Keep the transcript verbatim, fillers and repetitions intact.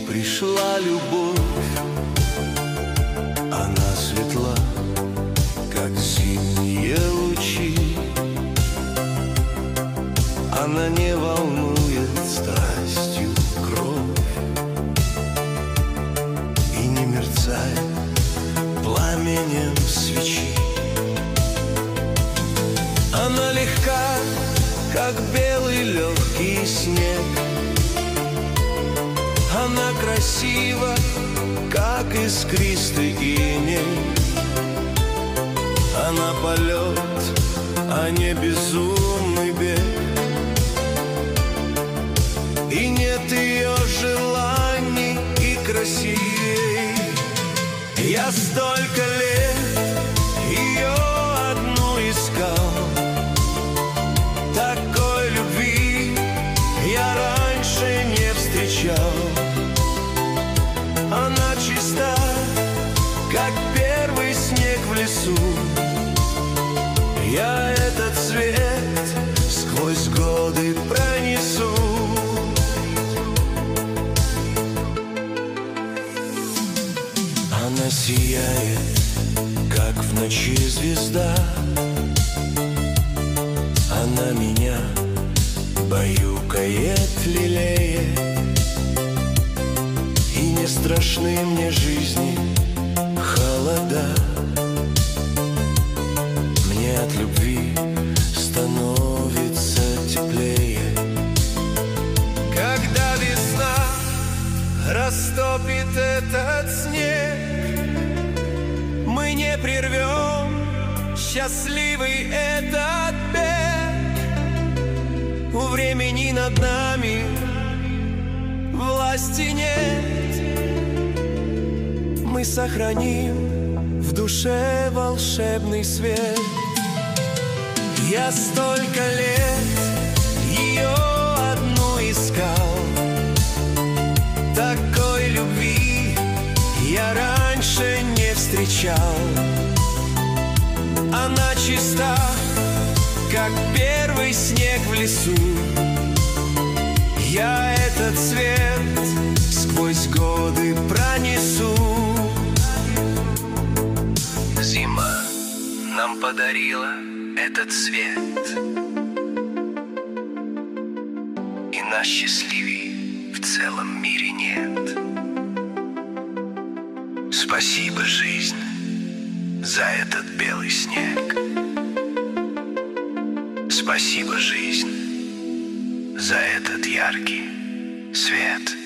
пришла любовь. Она светла, как зимние лучи. Она не волнует страстью кровь и не мерцает пламенем свечи. Она легка, как белый легкий снег. Она красива, как искристый иней. Она полет, а не безумный бег. И нет ее желаний и красивей. Я столько лет ее одну искал. Такой любви я раньше не встречал. Она чиста, как первый снег в лесу. Я этот цвет сквозь годы пронесу. Она сияет, как в ночи звезда. Она меня баюкает, лелеет. И не страшны мне жизни холода. Мне от любви становится теплее. Когда весна растопит этот снег, мы не прервем счастливый этот бег. У времени над нами власти нет. Мы сохраним в душе волшебный свет. Я столько лет ее одну искал. Такой любви я раньше не встречал. Она чиста, как первый снег в лесу. Я этот цвет сквозь годы пронесу. Зима нам подарила этот цвет, и нас счастливей в целом мире нет. Спасибо, жизнь, за этот белый снег. Спасибо, жизнь, за этот яркий свет.